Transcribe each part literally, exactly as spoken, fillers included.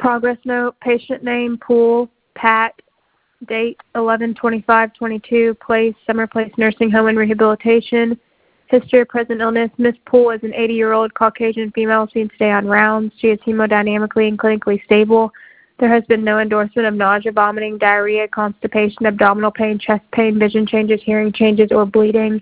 Progress note, patient name, Poole, Pat, date eleven twenty-five twenty-two, place, Summer Place Nursing Home and Rehabilitation. History of present illness, Miss Poole is an eighty-year-old Caucasian female seen today on rounds. She is hemodynamically and clinically stable. There has been no endorsement of nausea, vomiting, diarrhea, constipation, abdominal pain, chest pain, vision changes, hearing changes, or bleeding.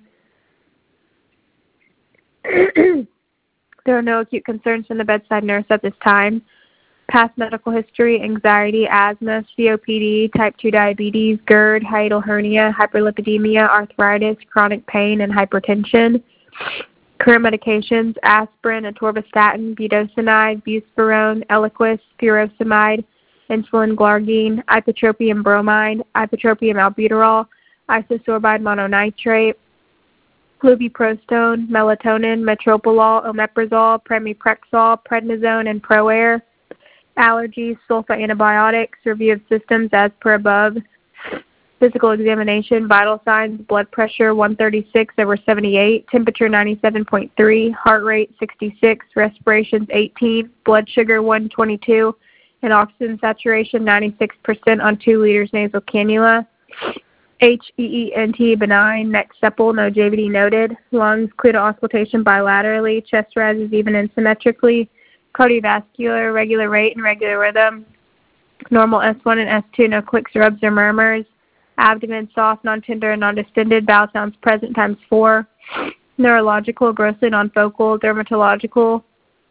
There are no acute concerns from the bedside nurse at this time. Past medical history, anxiety, asthma, C O P D, type two diabetes, GERD, hiatal hernia, hyperlipidemia, arthritis, chronic pain, and hypertension. Current medications, aspirin, atorvastatin, budesonide, buspirone, Eliquis, furosemide, insulin glargine, ipratropium bromide, ipratropium albuterol, isosorbide mononitrate, flubiprostone, melatonin, metoprolol, omeprazole, pramipexole, prednisone, and ProAir. Allergies, sulfa antibiotics, review of systems as per above. Physical examination, vital signs, blood pressure one thirty-six over seventy-eight, temperature ninety-seven point three, heart rate sixty-six, respirations eighteen, blood sugar one twenty-two, and oxygen saturation ninety-six percent on two liters nasal cannula. H E E N T benign, neck supple, no J V D noted. Lungs clear to auscultation bilaterally, chest rises even and symmetrically. Cardiovascular, regular rate and regular rhythm. Normal S one and S two, no clicks, rubs, or murmurs. Abdomen soft, non-tender, and non-distended. Bowel sounds present times four. Neurological, grossly non-focal. Dermatological,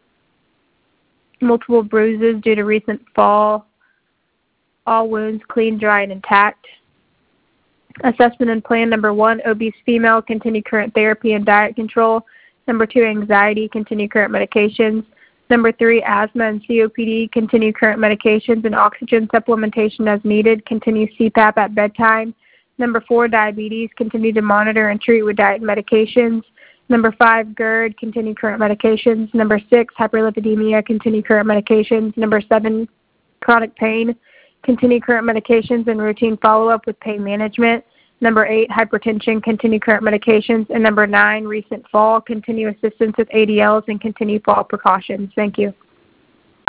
multiple bruises due to recent fall. All wounds clean, dry, and intact. Assessment and plan. Number one, obese female, continue current therapy and diet control. Number two, anxiety, continue current medications. Number three, asthma and C O P D, continue current medications and oxygen supplementation as needed, continue C PAP at bedtime. Number four, diabetes, continue to monitor and treat with diet and medications. Number five, GERD, continue current medications. Number six, hyperlipidemia, continue current medications. Number seven, chronic pain, continue current medications and routine follow-up with pain management. Number eight, hypertension, continue current medications. And number nine, recent fall, continue assistance with A D Ls and continue fall precautions. Thank you.